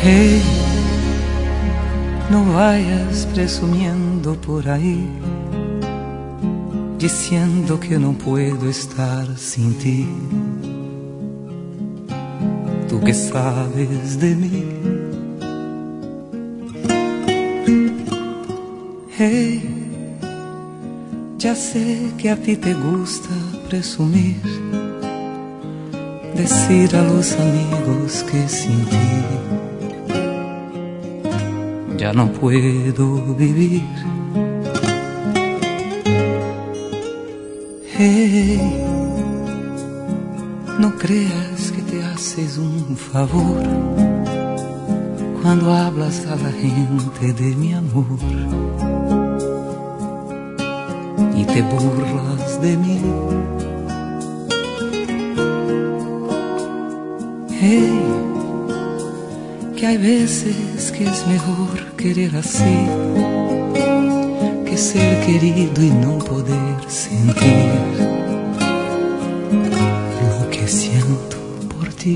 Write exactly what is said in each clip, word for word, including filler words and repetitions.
Hey, no vayas presumiendo por ahí, diciendo que no puedo estar sin ti. Tú que sabes de mí. Hey, ya sé que a ti te gusta presumir, decir a los amigos que sin ti ya no puedo vivir. Hey, no creas que te haces un favor cuando hablas a la gente de mi amor y te burlas de mí. Hey, que hay veces que es mejor querer así que ser querido y no poder sentir lo que siento por ti.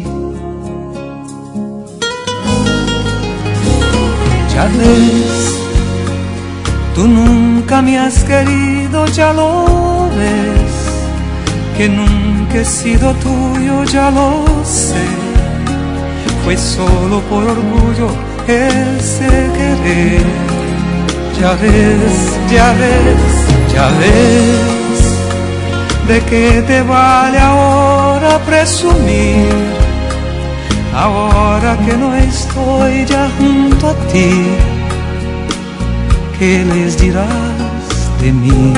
Ya ves, tú nunca me has querido, ya lo ves, que nunca he sido tuyo, ya lo sé. Fue solo por orgullo ese querer. Ya ves, ya ves, ya ves, de qué te vale ahora presumir, ahora que no estoy ya junto a ti. ¿Qué les dirás de mí?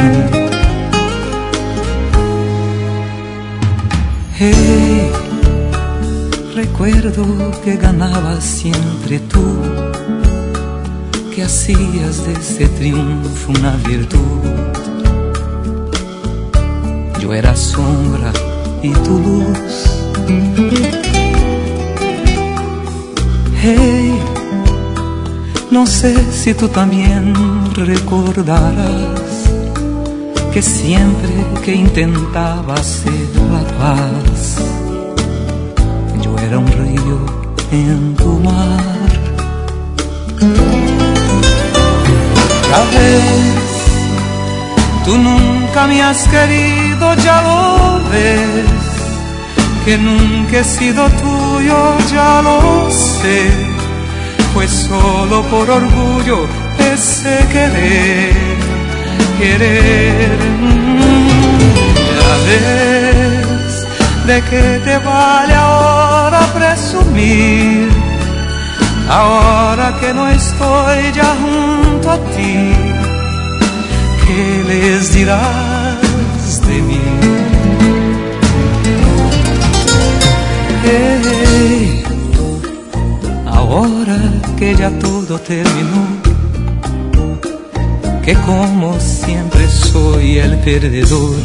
Hey, recuerdo que ganabas siempre tú, que hacías de ese triunfo una virtud. Yo era sombra y tu luz. Hey, no sé si tú también recordarás que siempre que intentaba hacer la paz, yo era un río en tu mar. Ya ves, tú nunca me has querido, ya lo ves, que nunca he sido tuyo, ya lo sé. Fue solo por orgullo ese querer, querer. Ya ves, ¿de qué te vale ahora presumir, ahora que no estoy ya junto a ti? ¿Qué les dirás de mí? Hey, ahora que ya todo terminó, que como siempre soy el perdedor,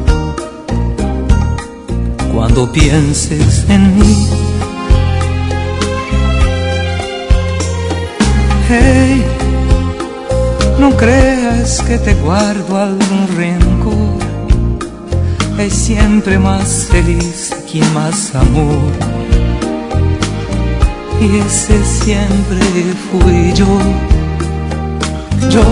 cuando pienses en mí. Hey, no creas que te guardo algún rencor, es siempre más feliz quien más amor, y ese siempre fui yo, yo.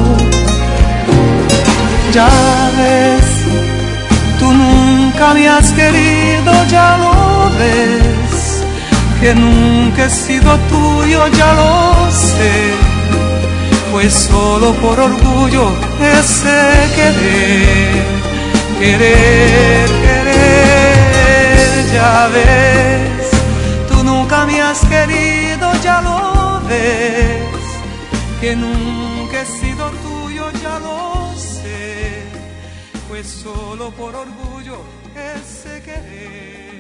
Ya ves, tú nunca me has querido, ya lo ves, que nunca he sido tuyo, ya lo sé. Fue solo por orgullo ese querer, querer, querer. Ya ves, tú nunca me has querido, ya lo ves, que nunca he sido tuyo, ya lo sé. Fue solo por orgullo ese querer.